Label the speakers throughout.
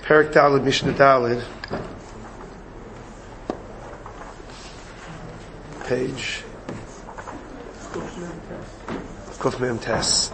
Speaker 1: Perek Daled, Mishnah Daled, page Kuf Mem Tes.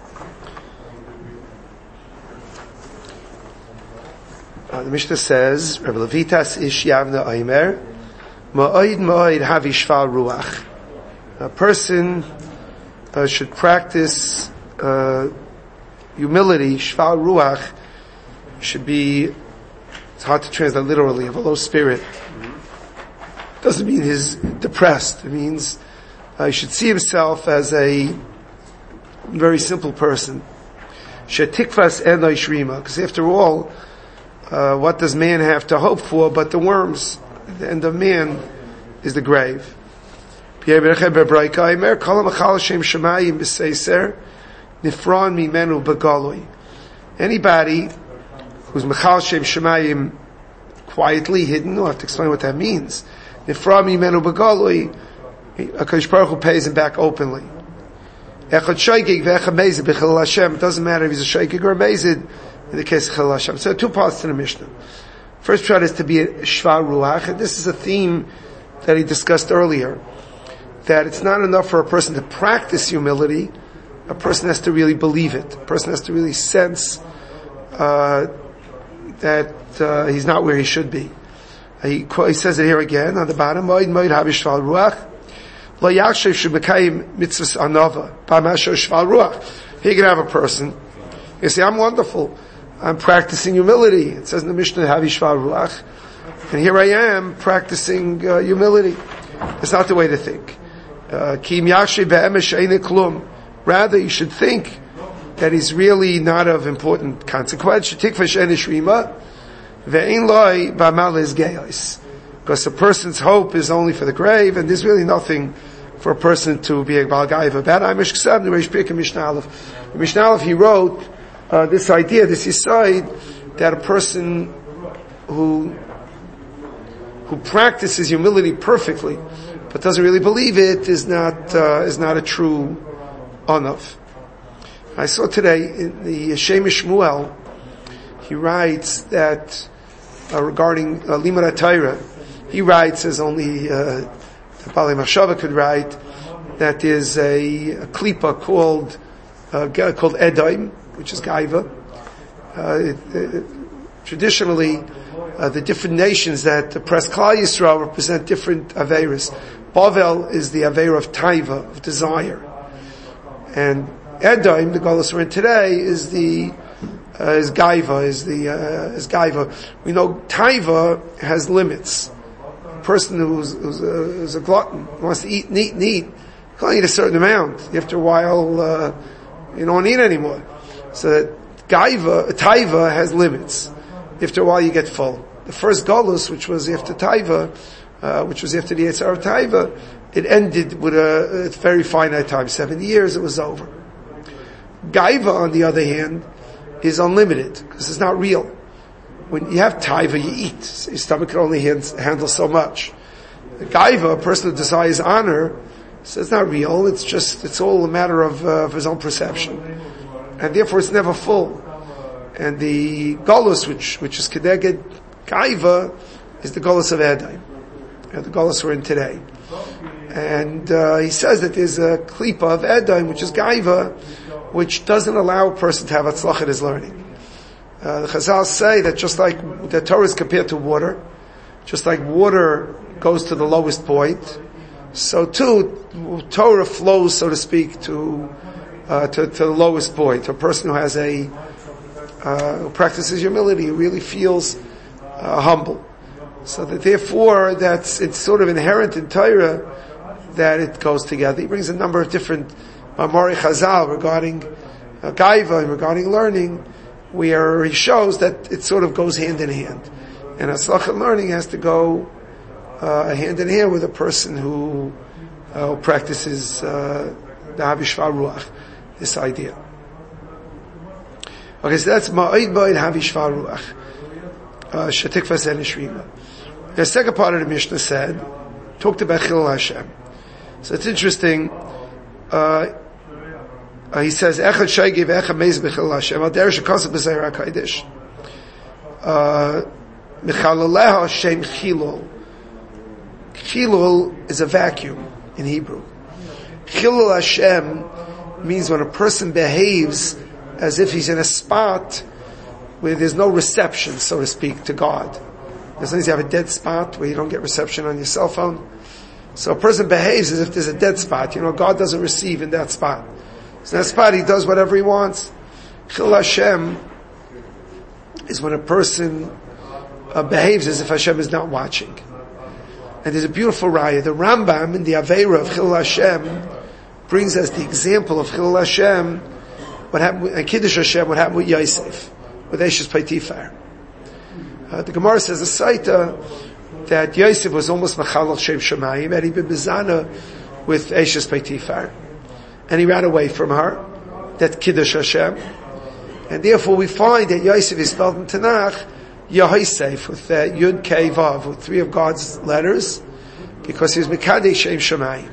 Speaker 1: The Mishnah says, Rabbi Levitas Ish Yavna Aimer, Ma'oid Ma'oid Havi Shval Ruach. A person should practice humility. Shval Ruach should be, it's hard to translate literally, of a low spirit. Doesn't mean he's depressed. It means he should see himself as a very simple person. Shetikvas enoi shrima, because after all, what does man have to hope for but the worms? The end of man is the grave. Anybody who's Mechal Shem Shemayim quietly hidden, we'll have to explain what that means. Nifra mimenu b'galui, HaKadosh Baruch Hu pays him back openly. Echad shaykig ve'echad mezid b'chilul Hashem. It doesn't matter if he's a shaykig or a mezid in the case of Chilul Hashem. So two parts to the Mishnah. First part is to be a shvar ruach, and this is a theme that he discussed earlier. That it's not enough for a person to practice humility, a person has to really believe it. A person has to really sense that he's not where he should be. He says it here again on the bottom. Moed moed havish shval ruach lo yakshev shebekayim mitzvahs anova b'masher shval ruach. Here you can have a person. You say, I'm wonderful. I'm practicing humility. It says in the Mishnah havish shval ruach, and here I am practicing humility. It's not the way to think. Kim yakshev be'emesh eine klum. Rather, you should think that he's really not of important consequence. Shetikvash ene shrima. Because a person's hope is only for the grave, and there's really nothing for a person to be a balgaiva about. The Mishnah Aleph, he wrote this idea, this aside, that a person who practices humility perfectly, but doesn't really believe it, is not a true onav. I saw today in the Shemish Shmuel, he writes that regarding Limud HaTorah, he writes, as only the Bali Machshava could write, that there's a klipa called Edaim, which is Gaiva. Traditionally, the different nations that oppress Klal Yisrael represent different Averas. Bavel is the Avera of Taiva, of desire. And Edaim, the Golos we're in today, is Gaiva. We know Taiva has limits. A person who's a glutton, wants to eat, can only eat a certain amount. After a while, you don't eat anymore. So that Taiva has limits. After a while, you get full. The first Golus, which was after Taiva, which was after the Yetzer of Taiva, it ended with a very finite time. 7 years, it was over. Gaiva, on the other hand, is unlimited, because it's not real. When you have taiva, you eat. So your stomach can only handle so much. The gaiva, a person who desires honor, says it's not real, it's all a matter of his own perception. And therefore it's never full. And the golus, which is kedeged gaiva, is the golus of Edaim. The golus we're in today. And he says that there's a klipa of Edaim, which is gaiva, which doesn't allow a person to have atzlach in his learning. The Chazal say that just like the Torah is compared to water, just like water goes to the lowest point, so too Torah flows, so to speak, to the lowest point. A person who has who practices humility, who really feels humble. So that therefore, it's sort of inherent in Torah that it goes together. He brings a number of different Mamori Chazal regarding Gaiva and regarding learning, where he shows that it sort of goes hand in hand. And Atzlach and learning has to go hand in hand with a person who practices the Havish Shval Ruach, this idea. Okay, so that's Ma'id Ma'id Havish Shval Ruach. Shetikvas en Shrima. The second part of the Mishnah talked about Chilul Hashem. So it's interesting. He says, "Echad shaygiv, echad meiz b'chilul Hashem." Al derech shekasef b'zeir hakodesh. Michalaleha Shem Chilul. Chilul is a vacuum in Hebrew. Chilul Hashem means when a person behaves as if he's in a spot where there's no reception, so to speak, to God. Sometimes you have a dead spot where you don't get reception on your cell phone. So a person behaves as if there's a dead spot. God doesn't receive in that spot. So in that spot he does whatever he wants. Chilul Hashem is when a person behaves as if Hashem is not watching. And there's a beautiful raya. The Rambam in the Aveira of Chilul Hashem brings us the example of Chilul Hashem, what happened with, and Kiddush Hashem, what happened with Yosef, with Eshes Potifar. The Gemara says a Saita that Yosef was almost Machalal Shem Shemayim, and he been bezana with Eshes Potifar, and he ran away from her. That's Kiddush Hashem, and therefore we find that Yosef is spelled in Tanakh Yosef with Yud Kei Vav, with three of God's letters, because he was Mekadesh Shem Shemayim.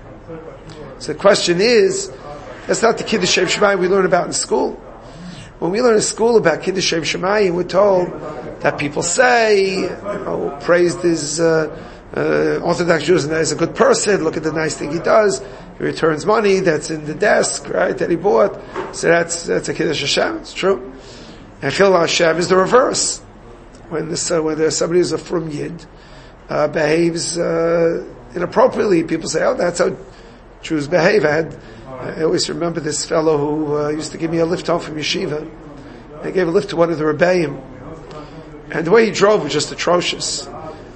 Speaker 1: So the question is, that's not the Kiddush Shem Shemayim we learn about in school. When we learn in school about Kiddush Shem Shemayim, we're told that people say, praised his Orthodox Jews, and that he's a good person, look at the nice thing he does, he returns money that's in the desk, right, that he bought, so that's a Kiddush Hashem, it's true. And Chilul Hashem is the reverse. When there's somebody who's a Frum Yid, behaves inappropriately, people say, that's how Jews behave. I always remember this fellow who used to give me a lift home from yeshiva. I gave a lift to one of the Rebbeim, and the way he drove was just atrocious.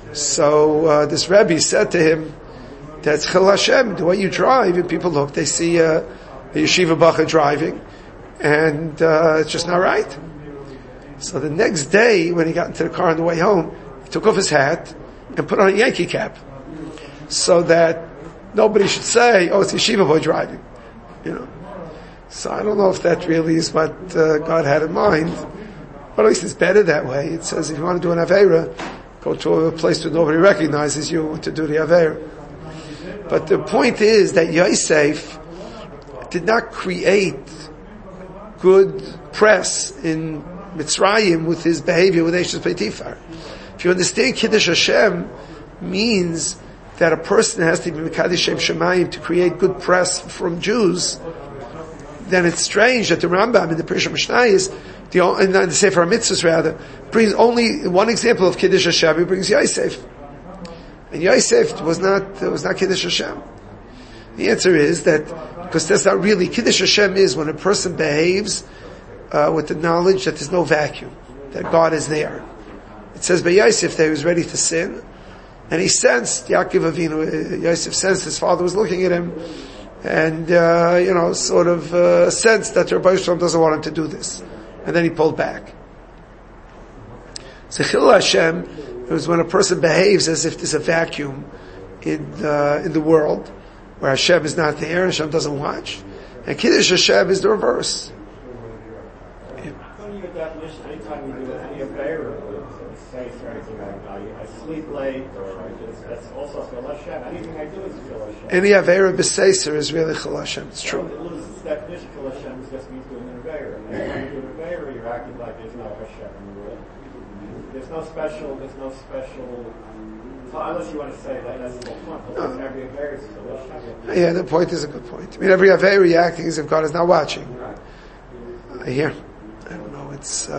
Speaker 1: So this Rebbe said to him, "That's Chilul Hashem. The way you drive, and people look, they see a yeshiva bacha driving, and it's just not right." So the next day, when he got into the car on the way home, he took off his hat and put on a Yankee cap, so that nobody should say, "Oh, it's yeshiva boy driving." So I don't know if that really is what God had in mind, but at least it's better that way. It says if you want to do an Aveira, go to a place where nobody recognizes you to do the Aveira. But the point is that Yosef did not create good press in Mitzrayim with his behavior with Eshes Potifar. If you understand Kiddush Hashem means that a person has to be Mekadesh Shem Shemayim to create good press from Jews, then it's strange that the Rambam in the Pirush Mishnayos, in the Sefer HaMitzvos rather, brings only one example of Kiddush Hashem. He brings Yosef, and Yosef was not Kiddush Hashem. The answer is that because that's not really Kiddush Hashem is when a person behaves with the knowledge that there's no vacuum, that God is there. It says by Yosef that he was ready to sin, and he sensed, Yaakov Avinu, Yosef sensed his father was looking at him, and sensed that the Rebbe Shalom doesn't want him to do this, and then he pulled back. So Chilul Hashem is when a person behaves as if there's a vacuum in the world where Hashem is not there and Hashem doesn't watch, and Kiddush Hashem is the reverse.
Speaker 2: According to your definition, anytime you do any affair, say for anything I sleep late, or that's also Chilul Hashem. Anything I do is Chilul Hashem.
Speaker 1: Any Aveira b'Seiser is really Chilul Hashem. It's true.
Speaker 2: It loses its definition. Chilul Hashem just means doing an Aveira. And when you do an Aveira, you're acting like there's no Hashem in the world. There's no special. Unless you want to say that that's the whole point. No. Every Aveira is Chilul Hashem.
Speaker 1: Yeah, the point is a good point. I mean, every Aveira you're acting as if God is not watching.
Speaker 2: Right.
Speaker 1: I hear. I don't know. It's.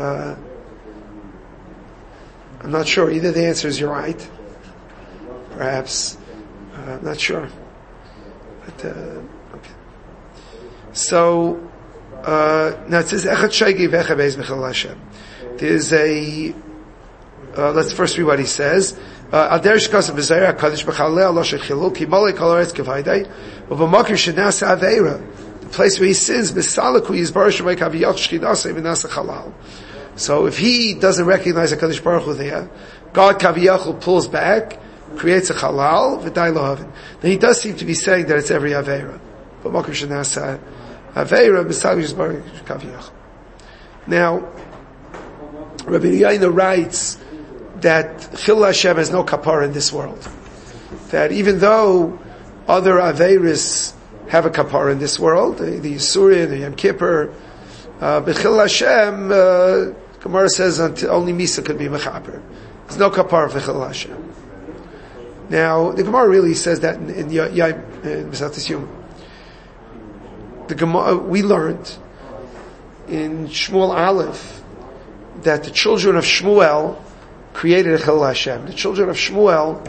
Speaker 1: I'm not sure. Either the answer is you're right. Perhaps. I'm not sure. But, okay. So, now it says, Echad Shegi V'Echad Beis B'Chilul Hashem. There's a, let's first read what he says. Al Derish Kasav B'Zayir HaKadosh B'Chalei Allah Shechilul Ki Molei Kol Haaretz K'Vaydei U'B'Makir Shenasa Aveira. The place where he sins, B'Salaku Yizbar Shemay Kaviyach Shchinasa V'Nasa Chalal. So if he doesn't recognize HaKadosh Baruch Hu there, God Kaviyach pulls back, creates a Chalal, V'Dai Lohavin. Now he does seem to be saying that it's every Aveira. B'Makir Shenasa Aveira, B'Salaku Yizbar Kaviyach. Now, Rabbi Yaina writes that Chilul Hashem has no kapara in this world. That even though other Aveiris have a kapara in this world, the Yisurin, the Yom Kippur, but Chilul Hashem Gemara says until only Misa could be mechaper. There's no kapara for Chilul Hashem. Now, the Gemara really says that in Besatis Yom. The Gemara, we learned in Shmuel Aleph that the children of Shmuel created a Chilul Hashem. The children of Shmuel,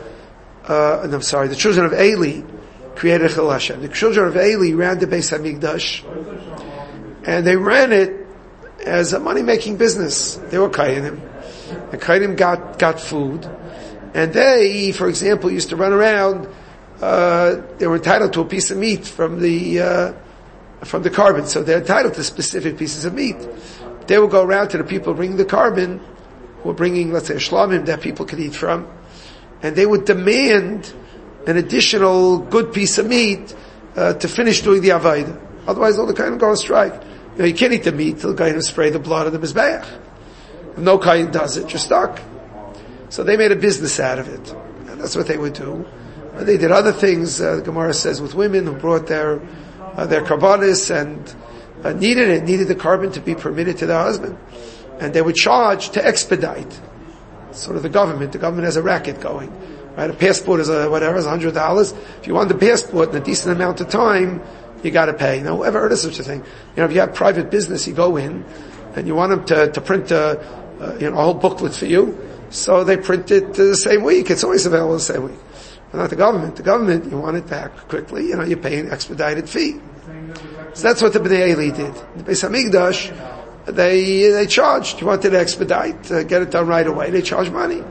Speaker 1: the children of Eli created a Chilul Hashem. The children of Eli ran the Beis HaMikdash, and they ran it as a money-making business. They were Kainim. The Kainim got food, and they, for example, used to run around, they were entitled to a piece of meat from the carbon, so they're entitled to specific pieces of meat. They would go around to the people bringing the carbon, who were bringing, let's say, a shlamim that people could eat from, and they would demand an additional good piece of meat to finish doing the avodah. Otherwise, all the Kainim go on strike. You can't eat the meat till the Kainim spray the blood of the Mizbeach. If no Kainim does it, you're stuck. So they made a business out of it. And that's what they would do. And they did other things, the Gemara says, with women who brought their karbanis and needed the carbon to be permitted to their husband. And they would charge to expedite. Sort of the government has a racket going. Right? A passport is $100. If you want the passport in a decent amount of time, you gotta pay. Now, whoever heard of such a thing? If you have private business, you go in, and you want them to print a whole booklet for you, so they print it the same week. It's always available the same week. But not the government. The government, you want it back quickly, you pay an expedited fee. So that's what the Bnei Eli did. The Beis HaMikdash, they charged. You wanted to expedite, get it done right away, they charge money.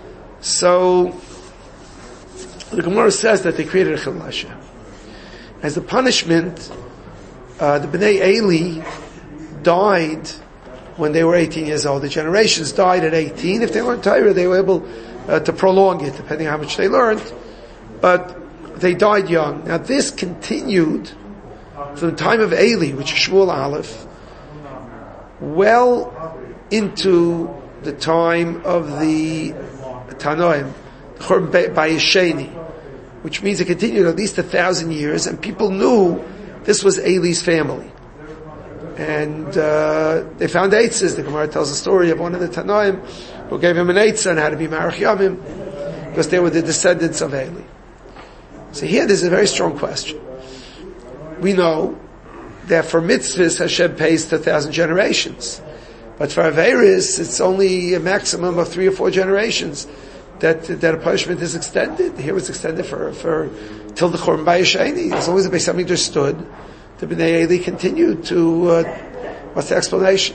Speaker 1: So, the Gemara says that they created a Chilul Hashem. As the punishment, the Bnei Eli died when they were 18 years old. The generations died at 18. If they learned Torah, they were able to prolong it, depending on how much they learned. But they died young. Now this continued from the time of Eli, which is Shmuel Aleph, well into the time of the Tanoim, Churban Bayesheni, which means it continued at least 1,000 years, and people knew this was Eli's family. And they found eitzes. The Gemara tells the story of one of the Tanoim who gave him an eitzah on how to be Marach Yamim, because they were the descendants of Eli. So here there's a very strong question. We know that for mitzvahs Hashem pays to 1,000 generations, but for Averis it's only a maximum of 3 or 4 generations that a punishment is extended. Here it's extended for till the Churban Bayesheni. As long as the Beis HaMikdash stood, the Bnei Eli continued to, what's the explanation?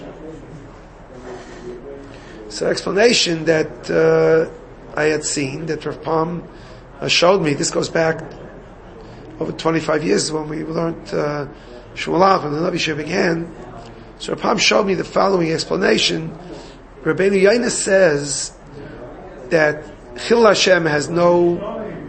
Speaker 1: So the explanation that I had seen, that Rav Pam showed me, this goes back over 25 years when we learned Shmuel Aleph, when the Navi Shir began. So Rav Pam showed me the following explanation. Rabbeinu Yaina says that Chilul Hashem has no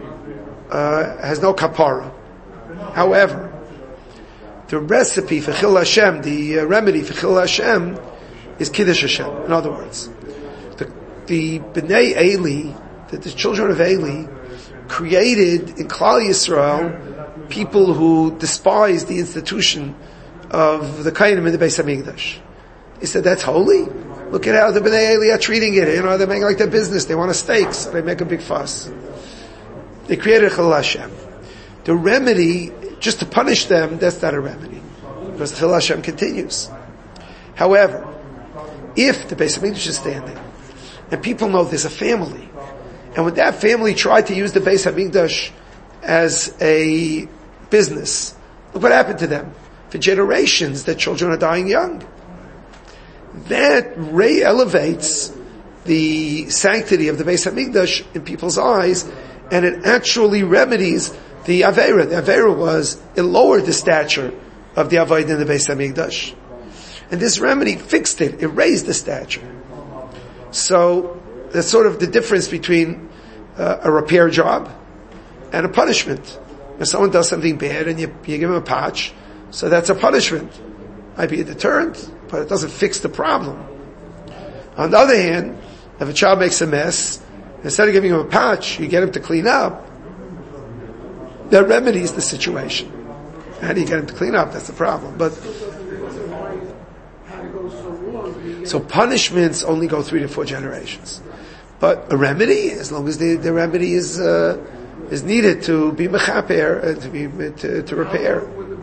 Speaker 1: kapara. However, the recipe for Chilul Hashem, the remedy for Chilul Hashem, is Kiddush Hashem. In other words, the Bnei Eli, the children of Eli, created in Klal Yisrael people who despised the institution of the Kainim in the Beis HaMikdash. He said, that's holy? Look at how the Bnei Eli are treating it. They're making like their business. They want a steak, so they make a big fuss. They created Chilul Hashem. The remedy, just to punish them, that's not a remedy, because Chilul Hashem continues. However, if the Beis HaMikdash is standing, and people know there's a family, and when that family tried to use the Beis HaMikdash as a business, look what happened to them. For generations, their children are dying young. That elevates the sanctity of the Beis HaMikdash in people's eyes, and it actually remedies the Aveira. The Aveira was, it lowered the stature of the Avodah in the Beis HaMikdash. And this remedy fixed it, it raised the stature. So, that's sort of the difference between a repair job and a punishment. If someone does something bad and you give him a patch, so that's a punishment. Might be a deterrent, but it doesn't fix the problem. On the other hand, if a child makes a mess, instead of giving him a patch, you get him to clean up, that remedies the situation. How do you get him to clean up? That's the problem. But So punishments only go 3 to 4 generations. But a remedy, as long as the remedy is needed to be mechaper, to repair.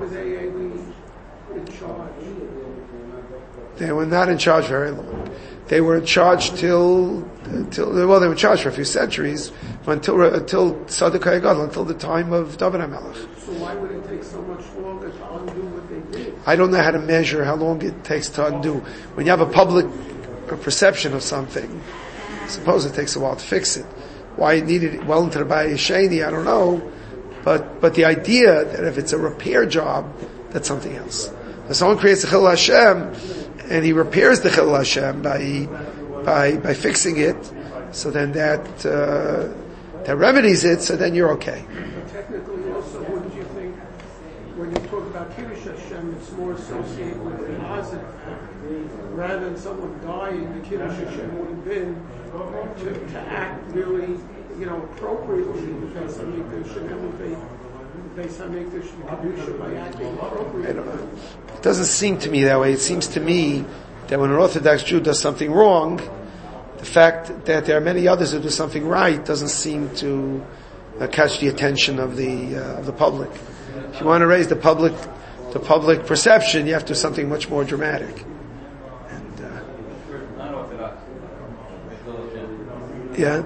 Speaker 1: They were not in charge very long. They were in charge till they were in charge for a few centuries, until Tzaddik HaGadol, until the time of David HaMelech.
Speaker 3: So why would it take so much longer to undo what they did?
Speaker 1: I don't know how to measure how long it takes to undo. When you have a public perception of something, I suppose it takes a while to fix it. Why it needed well into the Bayis Sheni, I don't know. But the idea that if it's a repair job, that's something else. If someone creates a Chillul Hashem, and he repairs the Chillul Hashem by fixing it, so then that remedies it, so then you're okay.
Speaker 3: But technically also, wouldn't you think, when you talk about Kiddush Hashem, it's more associated with the positive act. Rather than someone dying, the Kiddush Hashem would have been to act really, appropriately based on Mikdash and elevate based on Mikdash and Kedusha by acting appropriately.
Speaker 1: I don't know. It doesn't seem to me that way. It seems to me that when an Orthodox Jew does something wrong, the fact that there are many others who do something right doesn't seem to catch the attention of the public. If you want to raise the public perception, you have to do something much more dramatic. And yeah.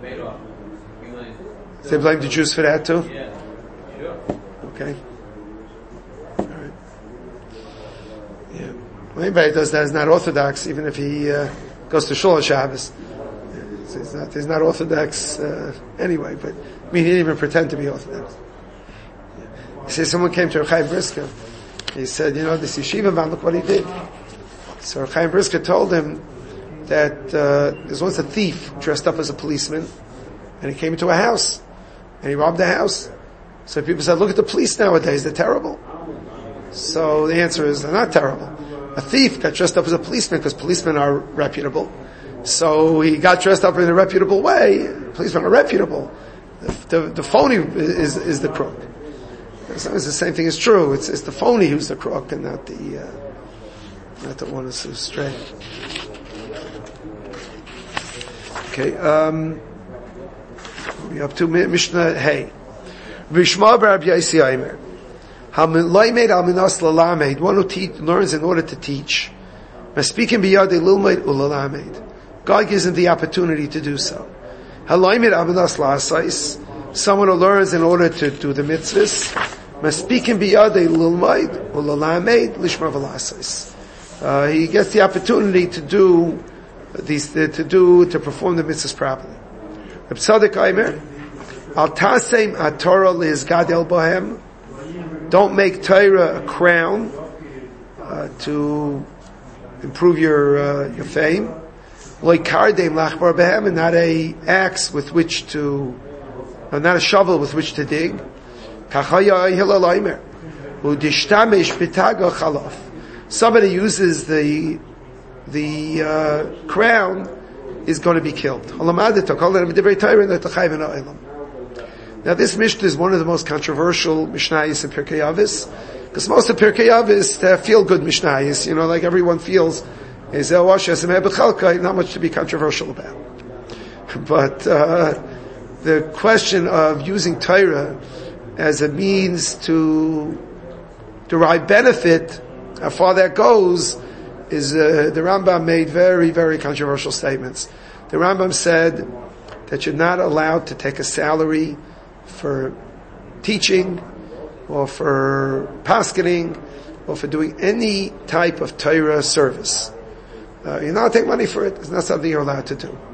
Speaker 1: So they blame the Jews for that too?
Speaker 4: Yeah, sure.
Speaker 1: Okay. All right. Yeah. Well, anybody who does that is not Orthodox, even if he goes to Shul Shabbos. He's not Orthodox anyway, but he didn't even pretend to be Orthodox. He says someone came to Reb Chaim Brisker. He said, this yeshiva man, look what he did. So Reb Chaim Brisker told him that there's once a thief dressed up as a policeman, and he came into a house, and he robbed the house. So people said, look at the police nowadays, they're terrible. So the answer is, they're not terrible. A thief got dressed up as a policeman because policemen are reputable. So he got dressed up in a reputable way. Policemen are reputable. The phony is the crook. As long as the same thing is true, it's the phony who's the crook and not the one who's straight. Okay, we up to Mishnah Hey. Vishma bar Rabbi Yossi Aimer. Hamilaimed alminas lalamed. One who learns in order to teach. Speaking biyadei lilmaid ulalamed. God gives him the opportunity to do so. Halaimed alminas laasais. Someone who learns in order to do the mitzvahs. Speaking biyadei lilmaid ulalamed lishma v'laasais. He gets the opportunity to perform the mitzvahs properly. Reb Tzadok Aimer. Al tasem atorah lizgadel bohem. Don't make Torah a crown to improve your fame. Like kardem lachbar behem, and not a axe with which to, not a shovel with which to dig. Somebody uses the crown is going to be killed. Now this Mishnah is one of the most controversial Mishnayos in Pirkei Avos, because most of Pirkei Avos feel good Mishnayos, like everyone feels, not much to be controversial about. But the question of using Torah as a means to derive benefit, how far that goes, is the Rambam made very, very controversial statements. The Rambam said that you're not allowed to take a salary for teaching, or for paskening, or for doing any type of Torah service. You're not take money for it. It's not something you're allowed to do.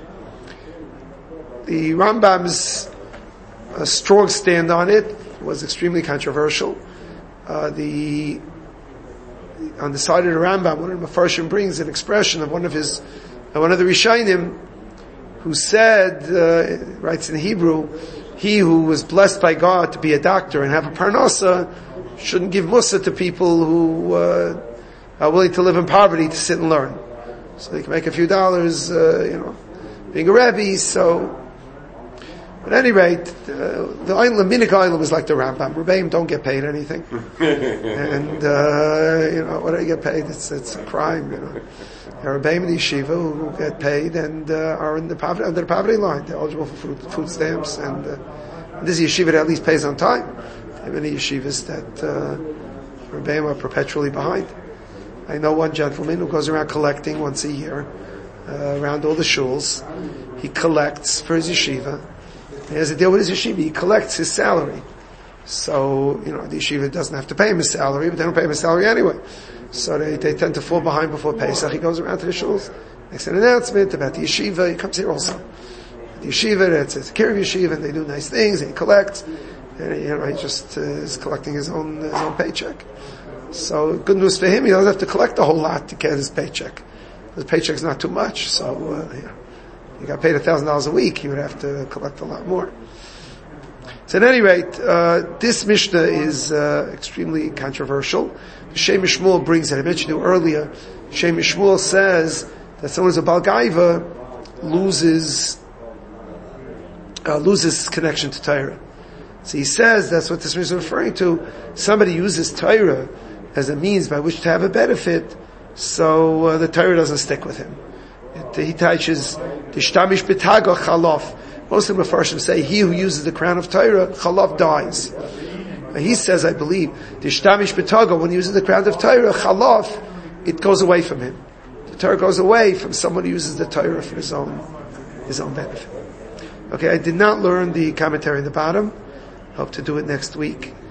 Speaker 1: The Rambam's strong stand on it was extremely controversial. On the side of the Rambam, one of the Mefarshim brings an expression of one of the Rishonim, who said, writes in Hebrew, he who was blessed by God to be a doctor and have a parnasa shouldn't give mussar to people who are willing to live in poverty to sit and learn. So they can make a few dollars, being a Rebbe. So At any rate, the Minik Island was like the Rambam. Rebbeim don't get paid anything. And, what do they get paid? It's a crime, There are Rebbeim in the yeshiva who get paid and are under the poverty line. They're eligible for food stamps, and this is a yeshiva that at least pays on time. There are many yeshivas that Rebbeim are perpetually behind. I know one gentleman who goes around collecting once a year around all the shuls. He collects for his yeshiva. He has a deal with his yeshiva. He collects his salary. So, the yeshiva doesn't have to pay him his salary, but they don't pay him his salary anyway. So they tend to fall behind before Pesach. He goes around to the shuls, makes an announcement about the yeshiva. He comes here also. The yeshiva, it's a care of yeshiva, and they do nice things, and he collects. And, he just is collecting his own paycheck. So, good news for him, he doesn't have to collect a whole lot to get his paycheck. His paycheck's not too much, so, he got paid $1,000 a week, he would have to collect a lot more. So at any rate, this Mishnah is extremely controversial. Shem Shmuel brings it. I mentioned it earlier. Shem Shmuel says that someone who's a Baal Gaiva loses connection to Torah. So he says that's what this Mishnah is referring to. Somebody uses Torah as a means by which to have a benefit, so the Torah doesn't stick with him. He teaches Tishtamish b'taga chalof. Most of the Mefarshim say he who uses the crown of Torah, chalof, dies. And he says, I believe, Tishtamish b'taga, when he uses the crown of Torah, chalof, it goes away from him. The Torah goes away from someone who uses the Torah for his own benefit. Okay, I did not learn the commentary in the bottom. Hope to do it next week.